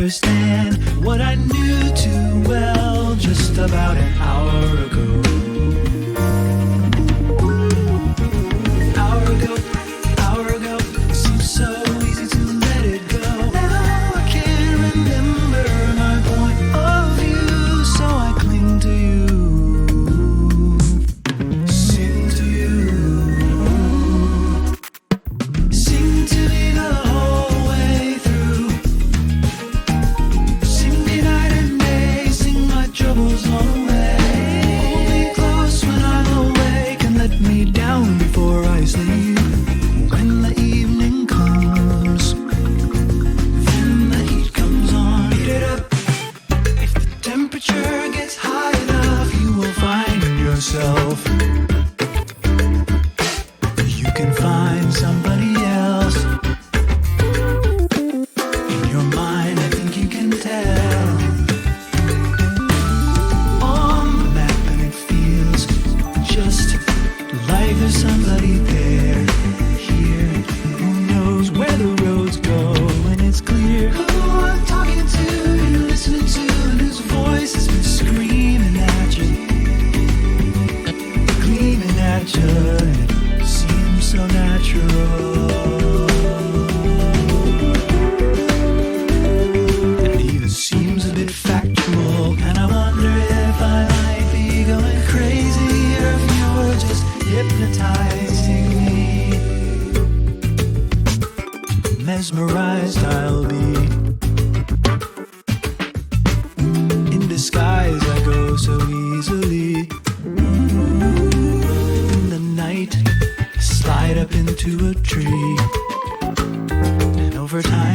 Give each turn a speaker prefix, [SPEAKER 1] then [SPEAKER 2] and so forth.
[SPEAKER 1] understand what I knew too well just about an hour ago. Hour ago, it seems so easy to let it go. Now I can't remember my point of view, so I cling to you, sing to you, sing to me the whole way through. Sing me night and day, sing my troubles all away. Hold me close when I'm awake and let me down before I sleep. When the evening comes, then the heat comes on. Heat it up. If the temperature gets high enough, you will find yourself. You can find somebody else. In your mind, I think you can tell. On the map, and it feels just like there's somebody there. Here, who knows where the roads go when it's clear. Who I'm talking to, you're listening to, and whose voice has been screaming at you, gleaming at you. It seems so natural. It even seems a bit factual, and I wonder if I might be going crazy, or if you're just hypnotizing me. Mesmerized I'll be. In disguise I go so easily. In the night, slide up into a tree. And over time